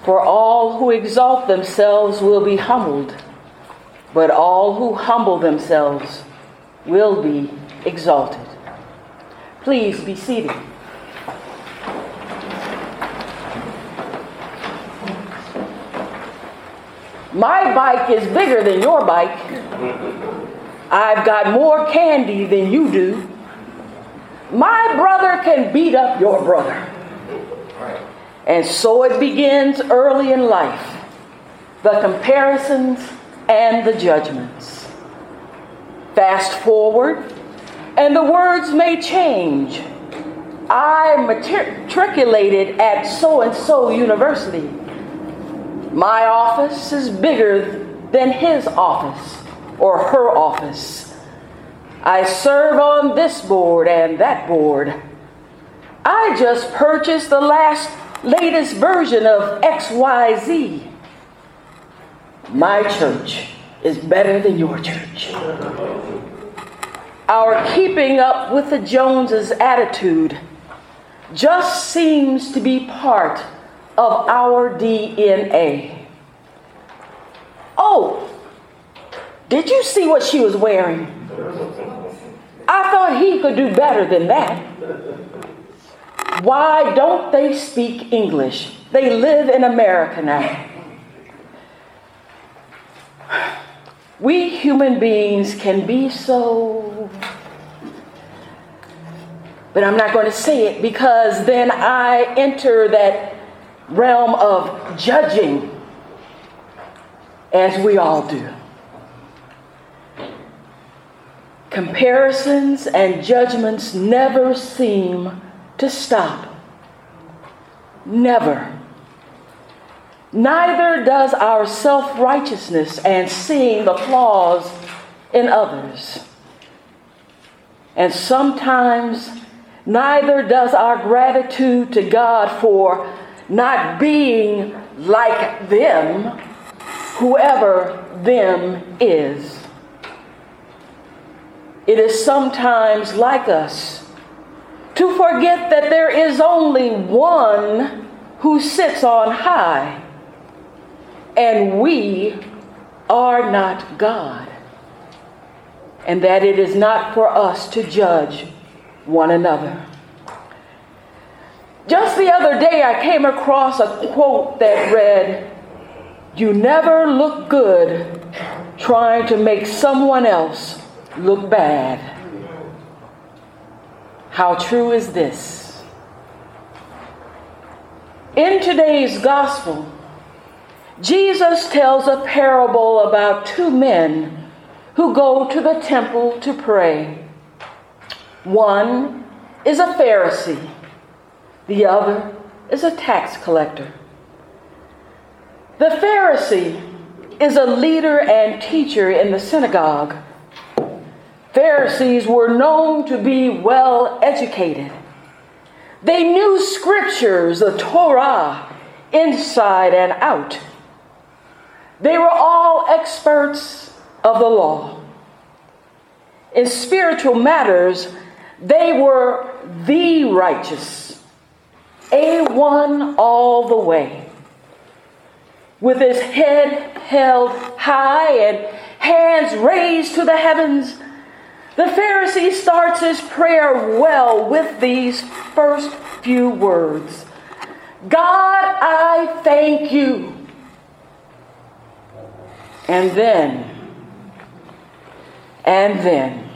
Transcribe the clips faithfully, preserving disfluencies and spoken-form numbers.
For all who exalt themselves will be humbled, but all who humble themselves will be exalted. Please be seated. My bike is bigger than your bike. I've got more candy than you do. My brother can beat up your brother. And so it begins early in life, the comparisons and the judgments. Fast forward, and the words may change. I matriculated at so-and-so university. My office is bigger than his office or her office. I serve on this board and that board. I just purchased the last latest version of X Y Z. My church is better than your church. Our keeping up with the Joneses attitude just seems to be part of our D N A. Oh, did you see what she was wearing? I thought he could do better than that. Why don't they speak English? They live in America now. We human beings can be so... But I'm not going to say it because then I enter that realm of judging, as we all do. Comparisons and judgments never seem to stop. Never. Neither does our self-righteousness and seeing the flaws in others. And sometimes neither does our gratitude to God for not being like them, whoever them is. It is sometimes like us to forget that there is only one who sits on high, and we are not God, and that it is not for us to judge one another. Just the other day, I came across a quote that read, "You never look good trying to make someone else look bad." How true is this? In today's gospel, Jesus tells a parable about two men who go to the temple to pray. One is a Pharisee. The other is a tax collector. The Pharisee is a leader and teacher in the synagogue. Pharisees were known to be well educated. They knew scriptures, the Torah, inside and out. They were all experts of the law. In spiritual matters, they were the righteous, A one all the way. With his head held high and hands raised to the heavens, the Pharisee starts his prayer well with these first few words. God, I thank you. And then, and then,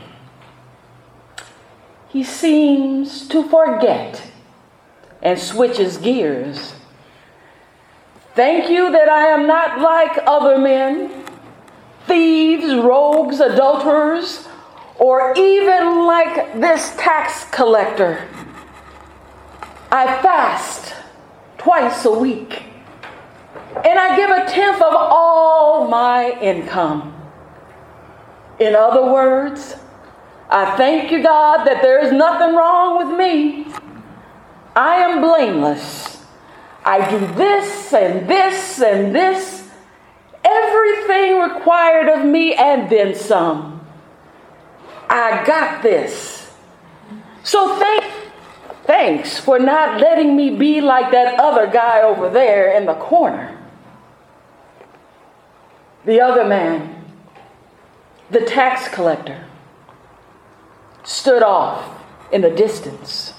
he seems to forget and switches gears. Thank you that I am not like other men, thieves, rogues, adulterers, or even like this tax collector. I fast twice a week, and I give a tenth of all my income. In other words, I thank you, God, that there is nothing wrong with me. I am blameless. I do this and this and this, everything required of me and then some. I got this. So thank, thanks for not letting me be like that other guy over there in the corner. The other man, the tax collector, stood off in the distance.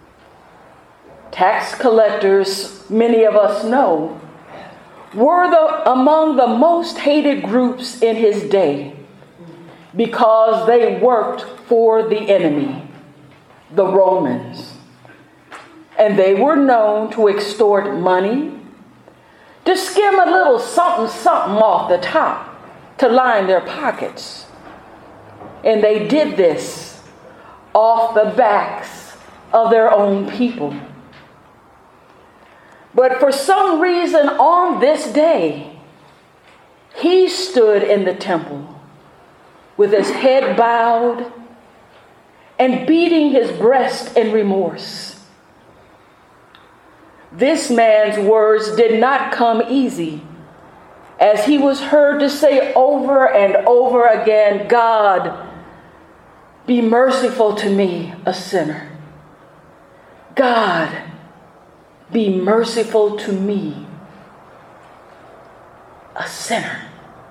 Tax collectors, many of us know, were the, among the most hated groups in his day because they worked for the enemy, the Romans. And they were known to extort money, to skim a little something something off the top to line their pockets. And they did this off the backs of their own people. But for some reason on this day, he stood in the temple with his head bowed and beating his breast in remorse. This man's words did not come easy, as he was heard to say over and over again, "God, be merciful to me, a sinner. God, be merciful to me, a sinner."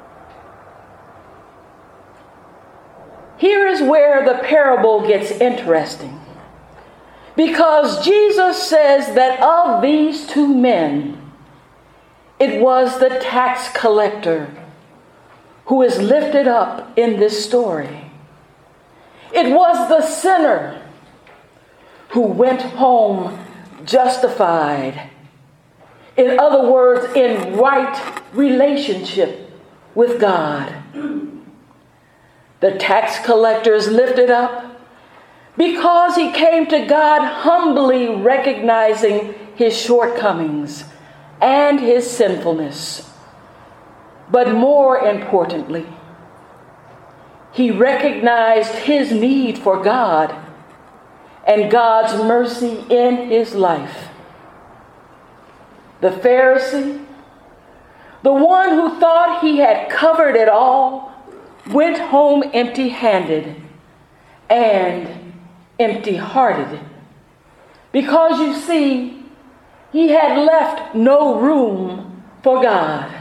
Here is where the parable gets interesting, because Jesus says that of these two men, it was the tax collector who is lifted up in this story. It was the sinner who went home justified. In other words, in right relationship with God. The tax collector is lifted up because he came to God humbly recognizing his shortcomings and his sinfulness. But more importantly, he recognized his need for God and God's mercy in his life. The Pharisee, the one who thought he had covered it all, went home empty-handed and empty-hearted. Because you see, he had left no room for God.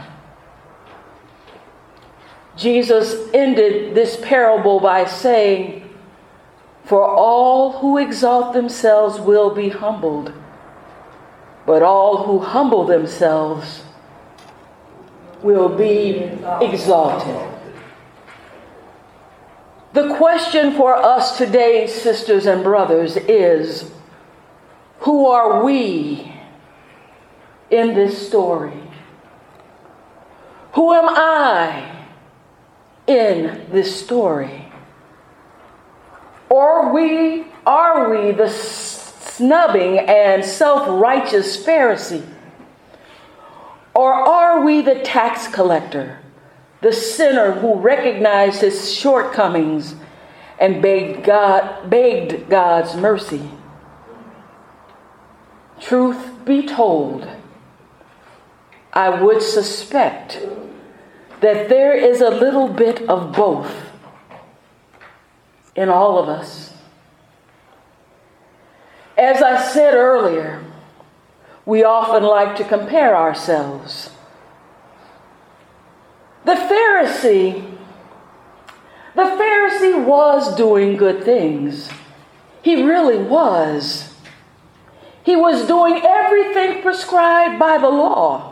Jesus ended this parable by saying, "For all who exalt themselves will be humbled, but all who humble themselves will be exalted." The question for us today, sisters and brothers, is, who are we in this story? Who am I in this story? Or we, are we the snubbing and self-righteous Pharisee? Or are we the tax collector, the sinner who recognized his shortcomings and begged God, begged God's mercy? Truth be told, I would suspect that there is a little bit of both in all of us. As I said earlier, we often like to compare ourselves. The Pharisee, the Pharisee was doing good things. He really was. He was doing everything prescribed by the law.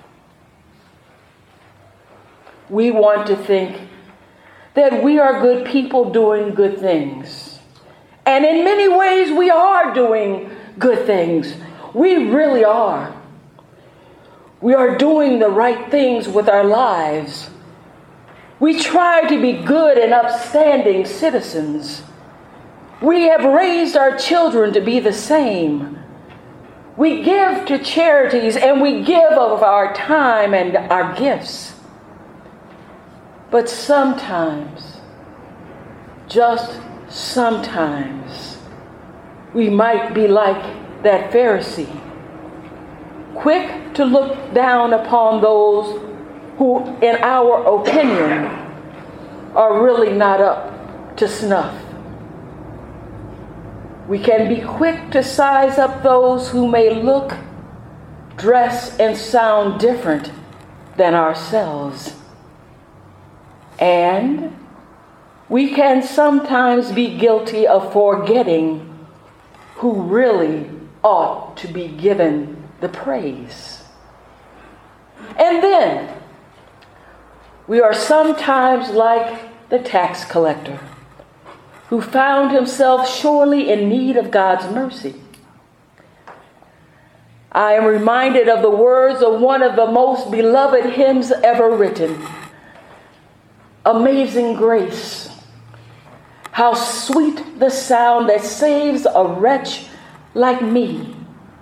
We want to think that we are good people doing good things. And in many ways, we are doing good things. We really are. We are doing the right things with our lives. We try to be good and upstanding citizens. We have raised our children to be the same. We give to charities and we give of our time and our gifts. But sometimes, just sometimes, we might be like that Pharisee, quick to look down upon those who, in our opinion, are really not up to snuff. We can be quick to size up those who may look, dress, and sound different than ourselves. And we can sometimes be guilty of forgetting who really ought to be given the praise. And then we are sometimes like the tax collector who found himself surely in need of God's mercy. I am reminded of the words of one of the most beloved hymns ever written, Amazing Grace. How sweet the sound that saves a wretch like me.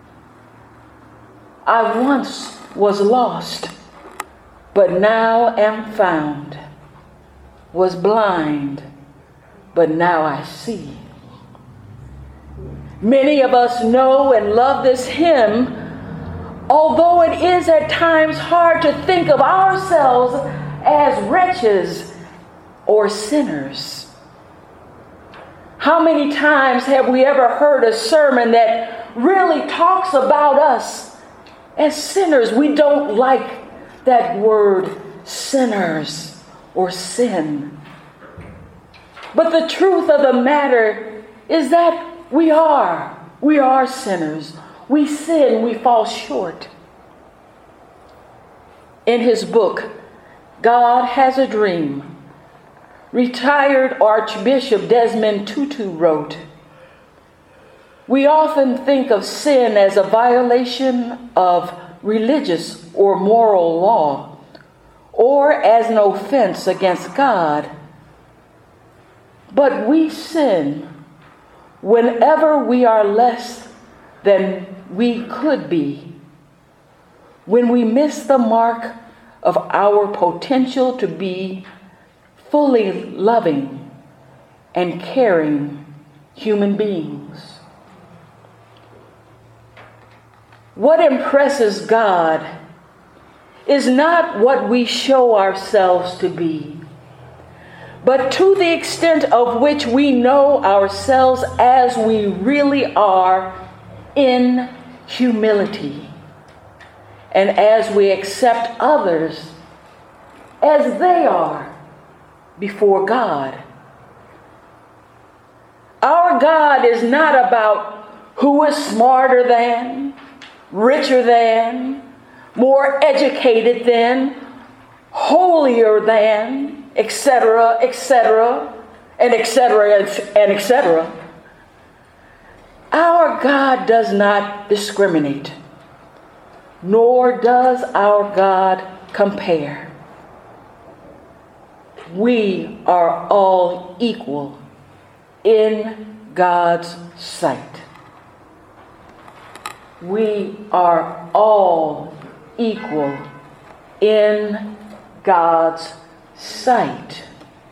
I once was lost, but now am found. Was blind, but now I see. Many of us know and love this hymn, although it is at times hard to think of ourselves as wretches or sinners. How many times have we ever heard a sermon that really talks about us as sinners? We don't like that word sinners or sin. But the truth of the matter is that we are. We are sinners. We sin, we fall short. In his book, God Has a Dream, retired Archbishop Desmond Tutu wrote, "We often think of sin as a violation of religious or moral law, or as an offense against God. But we sin whenever we are less than we could be, when we miss the mark of our potential to be fully loving and caring human beings." What impresses God is not what we show ourselves to be, but to the extent of which we know ourselves as we really are in humility, and as we accept others as they are before God. Our God is not about who is smarter than, richer than, more educated than, holier than, et cetera, et cetera, and et cetera, and et cetera. Our God does not discriminate, nor does our God compare. We are all equal in God's sight. We are all equal in God's sight.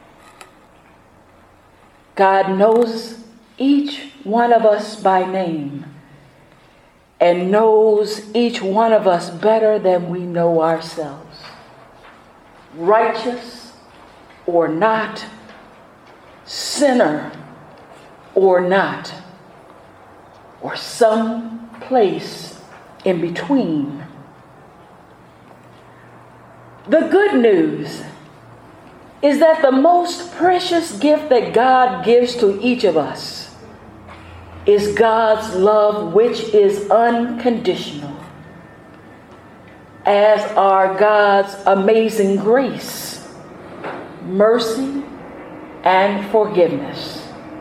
God knows each one of us by name and knows each one of us better than we know ourselves. Righteous or not, sinner or not, or some place in between. The good news is that the most precious gift that God gives to each of us is God's love, which is unconditional, as are God's amazing grace, mercy, and forgiveness.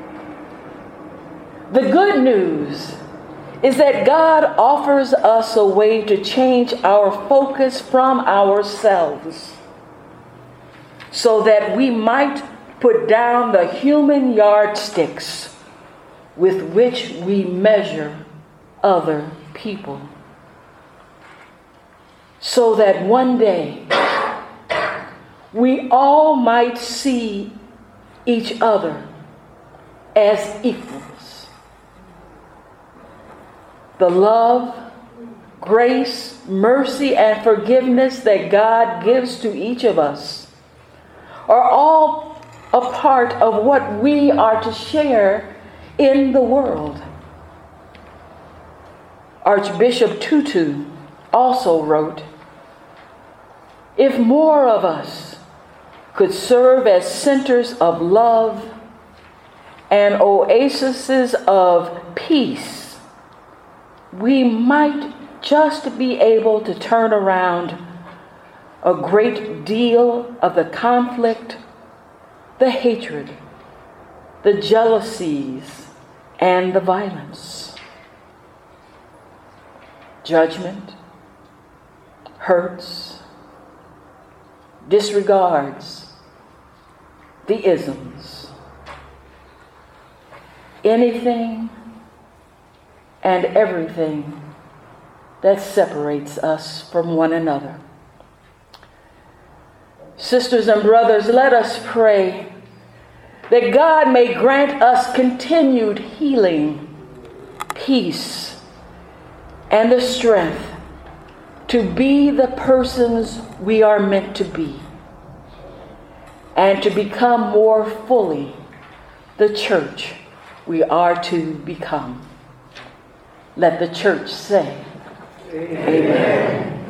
The good news is that God offers us a way to change our focus from ourselves so that we might put down the human yardsticks with which we measure other people, so that one day we all might see each other as equals. The love, grace, mercy, and forgiveness that God gives to each of us are all a part of what we are to share in the world. Archbishop Tutu also wrote, if more of us could serve as centers of love and oases of peace, we might just be able to turn around a great deal of the conflict, the hatred, the jealousies, and the violence. Judgment, hurts, disregards, the isms. Anything and everything that separates us from one another. Sisters and brothers, let us pray that God may grant us continued healing, peace, and the strength to be the persons we are meant to be, and to become more fully the church we are to become. Let the church say, Amen. Amen.